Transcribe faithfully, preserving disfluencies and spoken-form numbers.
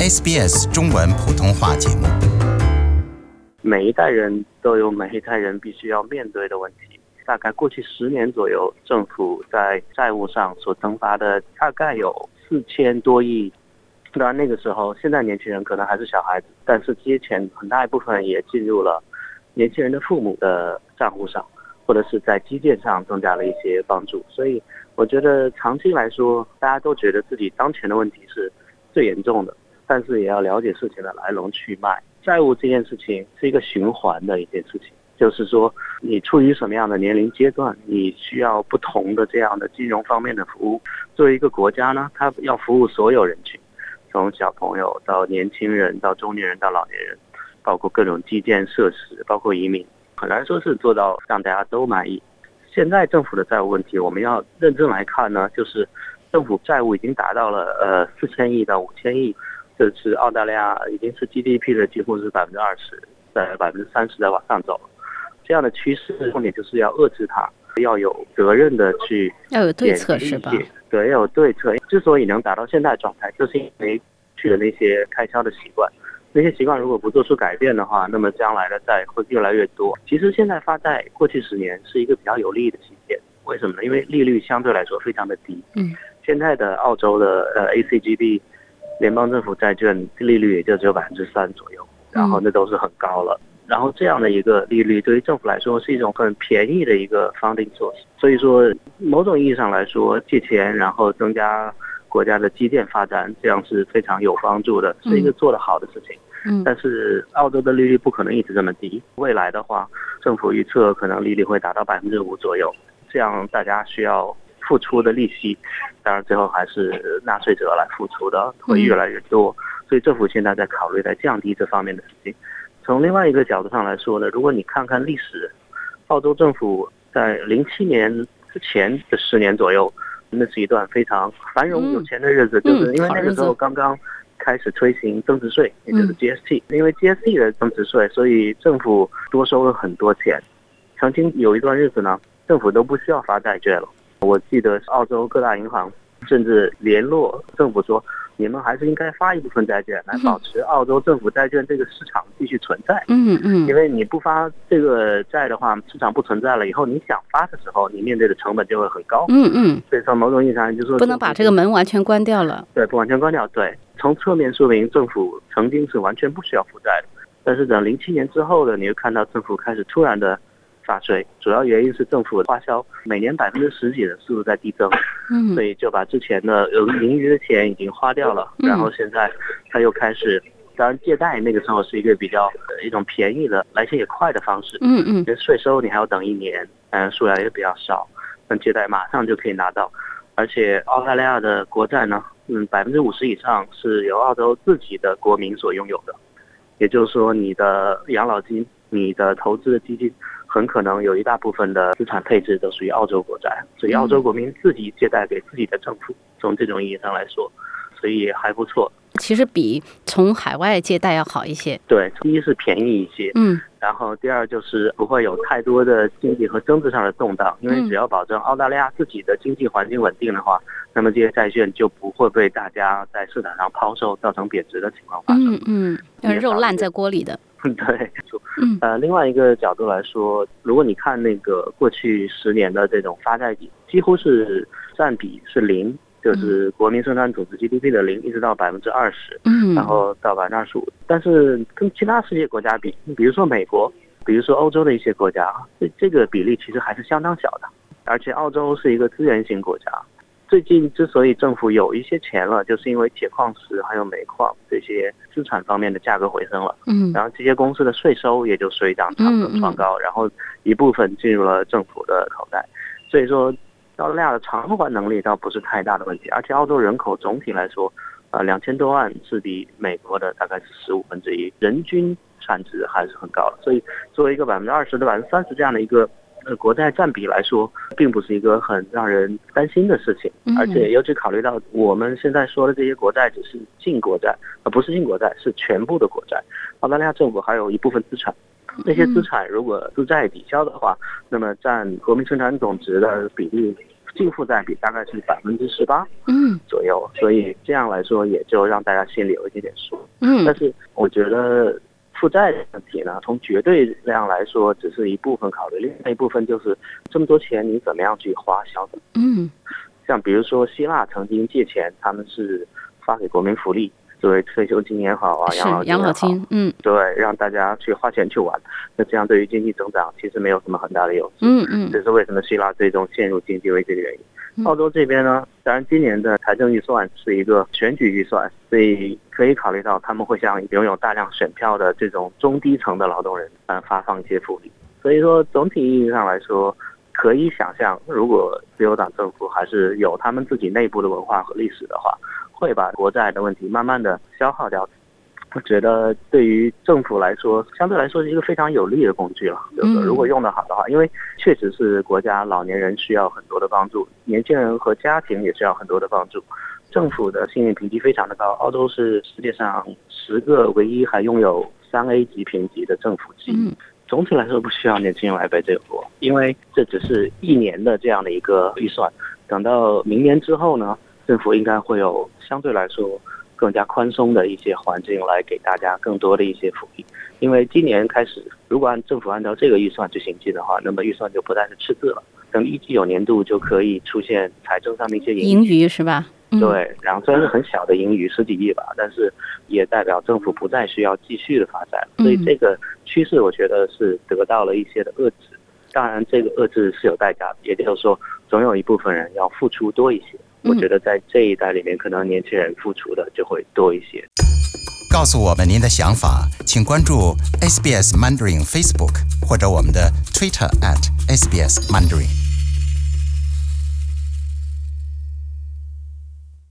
S B S 中文普通话节目。 每一代人都有每一代人必须要面对的问题。大概过去十年左右，政府在债务上所增发的大概有四千多亿。当然那个时候，现在年轻人可能还是小孩子，但是这些钱很大一部分也进入了年轻人的父母的账户上，或者是在基建上增加了一些帮助。所以我觉得长期来说，大家都觉得自己当前的问题是最严重的，但是也要了解事情的来龙去脉。债务这件事情是一个循环的一件事情，就是说你处于什么样的年龄阶段，你需要不同的这样的金融方面的服务。作为一个国家呢，它要服务所有人群，从小朋友到年轻人到中年人到老年人，包括各种基建设施，包括移民，很难说是做到让大家都满意。现在政府的债务问题，我们要认真来看呢，就是政府债务已经达到了呃四千亿到五千亿，这是澳大利亚已经是 G D P 的几乎是百分之二十，在百分之三十在往上走了。这样的趋势，重点就是要遏制它，要有责任的去要有对策是吧？ 对，要有对策。之所以能达到现在状态，就是因为去了那些开销的习惯。那些习惯如果不做出改变的话，那么将来的债会越来越多。其实现在发债过去十年是一个比较有利的期间，为什么呢？因为利率相对来说非常的低。 嗯， 现在的澳洲的呃 A C G B 联邦政府债券利率也就只有百分之三左右，然后那都是很高了。然后这样的一个利率对于政府来说是一种很便宜的一个 funding source， 所以说某种意义上来说，借钱然后增加国家的基建发展，这样是非常有帮助的，是一个做得好的事情。 嗯， 但是澳洲的利率不可能一直这么低，未来的话，政府预测可能利率会达到百分之五左右，这样大家需要付出的利息，当然最后还是纳税者来付出的，会越来越多。所以政府现在在考虑在降低这方面的事情。从另外一个角度上来说呢，如果你看看历史，澳洲政府在零七年之前的十年左右，那是一段非常繁荣有钱的日子，嗯、就是因为那个时候刚刚开始推行增值税，也就是 G S T，嗯、因为 G S T 的增值税，所以政府多收了很多钱。曾经有一段日子呢，政府都不需要发债券了。我记得澳洲各大银行甚至联络政府说，你们还是应该发一部分债券来保持澳洲政府债券这个市场继续存在。 嗯嗯， 因为你不发这个债的话，市场不存在了以后，你想发的时候，你面对的成本就会很高。 嗯嗯， 所以从某种意义上就是说， 不能把这个门完全关掉了。 对，不完全关掉。对，从侧面说明政府曾经是完全不需要负债的，但是等零七年之后呢，你会看到政府开始突然的发税，主要原因是政府的花销每年百分之十几的速度在递增， 嗯， 所以就把之前的有盈余的钱已经花掉了，然后现在他又开始，当然借贷那个时候是一个比较一种便宜的来钱也快的方式， 嗯嗯， 因为税收你还要等一年，嗯，数量也比较少，但借贷马上就可以拿到，而且澳大利亚的国债呢，嗯，百分之五十以上是由澳洲自己的国民所拥有的，也就是说你的养老金、你的投资的基金。很可能有一大部分的资产配置都属于澳洲国债，所以澳洲国民自己借贷给自己的政府，从这种意义上来说，所以也还不错。 其实比从海外借贷要好一些。 对，第一是便宜一些， 嗯， 然后第二就是不会有太多的经济和政治上的动荡，因为只要保证澳大利亚自己的经济环境稳定的话，那么这些债券就不会被大家在市场上抛售，造成贬值的情况发生。 嗯嗯，肉烂在锅里的。 对， 嗯， 呃，另外一个角度来说，如果你看那个过去十年的这种发债比，几乎是占比是零，就是国民生产总值 G D P 的零，一直到百分之二十， 嗯， 然后到百分之二十五。但是跟其他世界国家比，比如说美国，比如说欧洲的一些国家，这这个比例其实还是相当小的。而且澳洲是一个资源型国家。最近之所以政府有一些钱了，就是因为铁矿石还有煤矿这些资产方面的价格回升了， 嗯， 然后这些公司的税收也就水涨船高，然后一部分进入了政府的口袋，所以说澳大利亚的偿还能力倒不是太大的问题，而且澳洲人口总体来说，呃，两千多万是比美国的大概是十五分之一，人均产值还是很高的，所以作为一个百分之二十到百分之三十这样的一个。呃，国债占比来说，并不是一个很让人担心的事情，而且尤其考虑到我们现在说的这些国债只是净国债，而不是净国债，是全部的国债。澳大利亚政府还有一部分资产，那些资产如果资债抵消的话，那么占国民生产总值的比例净负债比大概是百分之十八嗯左右，所以这样来说也就让大家心里有一点点数。 嗯， 但是我觉得负债的问题呢，从绝对量来说只是一部分考虑，另外一部分就是这么多钱你怎么样去花销的。 嗯， 像比如说希腊曾经借钱，他们是发给国民福利，作为退休金也好啊， 是养老养老金，嗯， 对，让大家去花钱去玩，那这样对于经济增长其实没有什么很大的优势。 嗯嗯， 这是为什么希腊最终陷入经济危机的原因。澳洲这边呢，当然今年的财政预算是一个选举预算，所以可以考虑到他们会向拥有大量选票的这种中低层的劳动人呃发放一些福利。所以说总体意义上来说，可以想象，如果自由党政府还是有他们自己内部的文化和历史的话，会把国债的问题慢慢的消耗掉。我觉得对于政府来说，相对来说是一个非常有利的工具了。就是如果用得好的话，因为确实是国家老年人需要很多的帮助，年轻人和家庭也需要很多的帮助。政府的信用评级非常的高，澳洲是世界上十个唯一还拥有三 A 级评级的政府之一。总体来说不需要年轻人来背这个锅，因为这只是一年的这样的一个预算，等到明年之后呢，政府应该会有相对来说更加宽松的一些环境来给大家更多的一些福利。因为今年开始，如果按政府按照这个预算去行进的话，那么预算就不再是赤字了，等一九年度就可以出现财政上的一些盈余是吧？嗯、 对，然后虽然是很小的盈余，十几亿吧，但是也代表政府不再需要继续的发债，所以这个趋势我觉得是得到了一些的遏制。当然，这个遏制是有代价的，也就是说，总有一部分人要付出多一些。我觉得在这一代里面，可能年轻人付出的就会多一些。 告诉我们您的想法，请关注 S B S Mandarin Facebook 或者我们的 Twitter at S B S Mandarin。